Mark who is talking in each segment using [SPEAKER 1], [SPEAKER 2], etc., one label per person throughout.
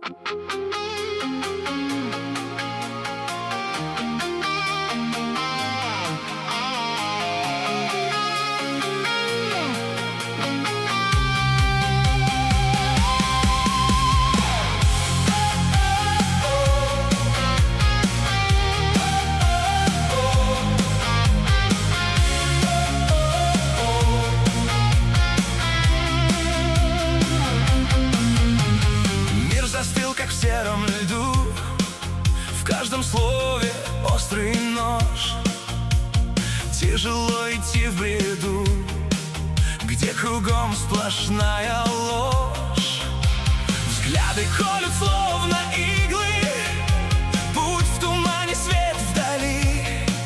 [SPEAKER 1] Как в сером льду, в каждом слове острый нож. Тяжело идти в бреду, где кругом сплошная ложь. Взгляды колют словно иглы, путь в тумане, свет вдали.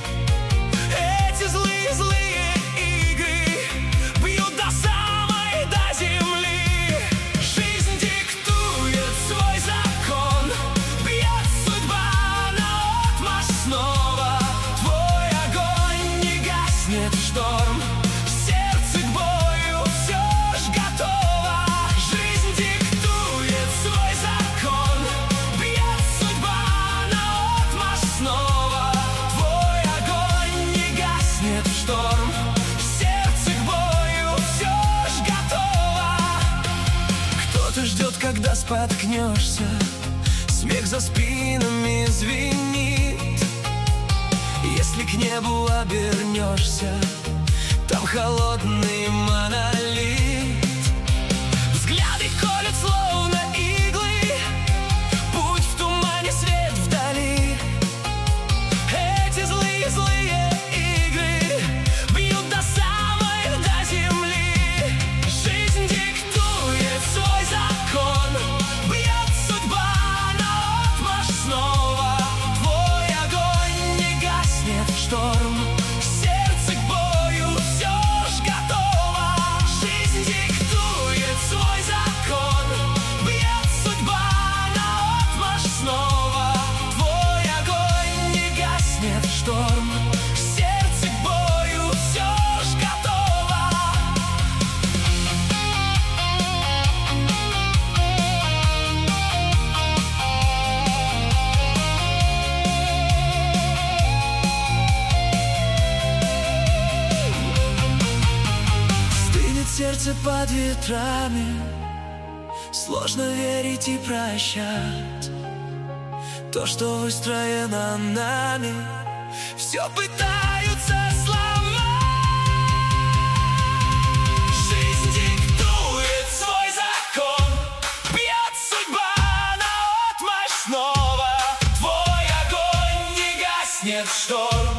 [SPEAKER 1] Эти злые игры бьют до самой, до земли. Жизнь диктует свой закон, бьет судьба наотмашь снова. Твой огонь не гаснет в шторм, сердце к бою все ж готово. Жизнь диктует свой закон, бьет судьба наотмашь снова. Твой огонь не гаснет в шторм, сердце к бою все ж готово. Кто-то ждет, когда споткнешься, смех за спинами звенит. Если к небу обернешься, там холодный монолит. Взгляды колют словно иглы, путь в тумане, свет вдали. Эти злые игры бьют до самой, до земли. Жизнь диктует свой закон, бьет судьба наотмашь снова. Твой огонь не гаснет в шторм, сердце к бою все ж готово. Жизнь диктует свой закон, бьет судьба наотмашь снова. Твой огонь не гаснет в шторм, сердце к бою все ж готово. Стынет сердце под ветрами, сложно верить и прощать. То, что выстроено нами, все пытаются сломать. Жизнь диктует свой закон, бьет судьба наотмашь снова. Твой огонь не гаснет в шторм,